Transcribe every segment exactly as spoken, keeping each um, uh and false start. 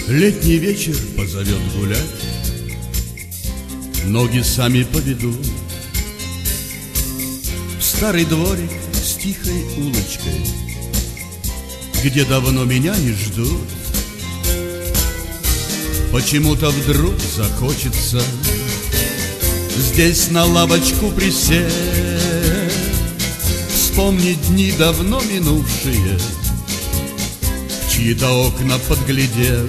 Летний вечер позовет гулять, ноги сами поведут в старый дворик с тихой улочкой, где давно меня не ждут. Почему-то вдруг захочется здесь на лавочку присесть, вспомнить дни давно минувшие, чьи-то окна подглядев.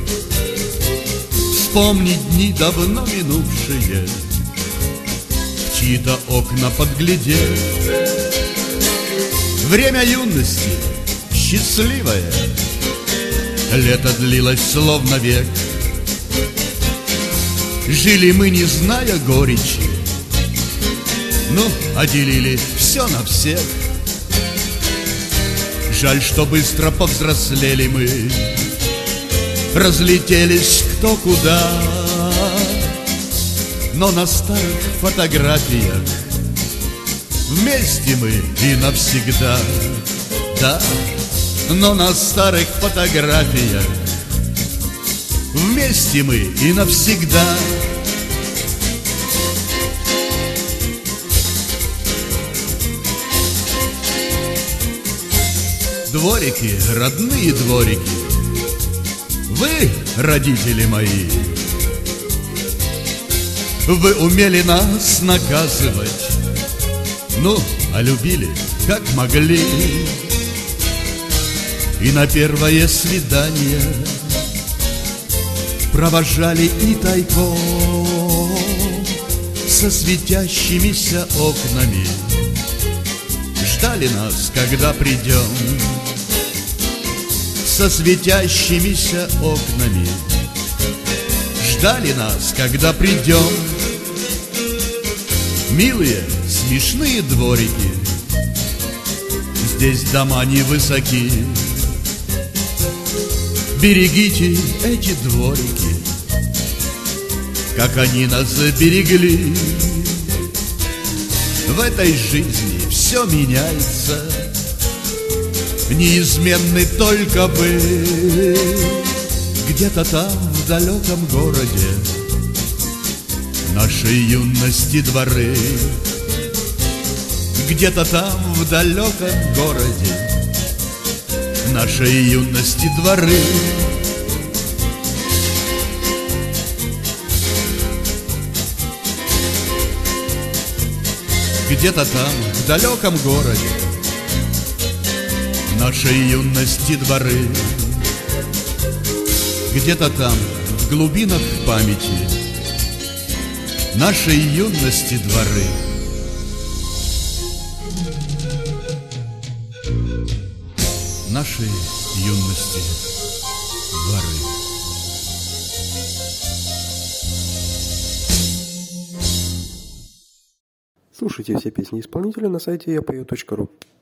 Вспомнить дни давно минувшие, чьи-то окна подглядев. Время юности счастливое, лето длилось словно век. Жили мы, не зная горечи, ну, а делили все на всех. Жаль, что быстро повзрослели мы, разлетелись кто куда. Но на старых фотографиях вместе мы и навсегда. Да, но на старых фотографиях вместе мы и навсегда. Дворики, родные дворики, вы, родители мои, вы умели нас наказывать, ну, а любили, как могли. И на первое свидание провожали и тайком со светящимися окнами, ждали нас, когда придем. Со светящимися окнами ждали нас, когда придем. Милые, смешные дворики, здесь дома невысоки. Берегите эти дворики, как они нас берегли. В этой жизни все меняется, неизменны только вы. Где-то там, в далеком городе, нашей юности дворы. Где-то там, в далеком городе, нашей юности дворы. Где-то там, в далеком городе, нашей юности дворы. Где-то там, в глубинах памяти, нашей юности дворы. Нашей юности дворы. Слушайте все песни исполнителя на сайте я пою точка ру.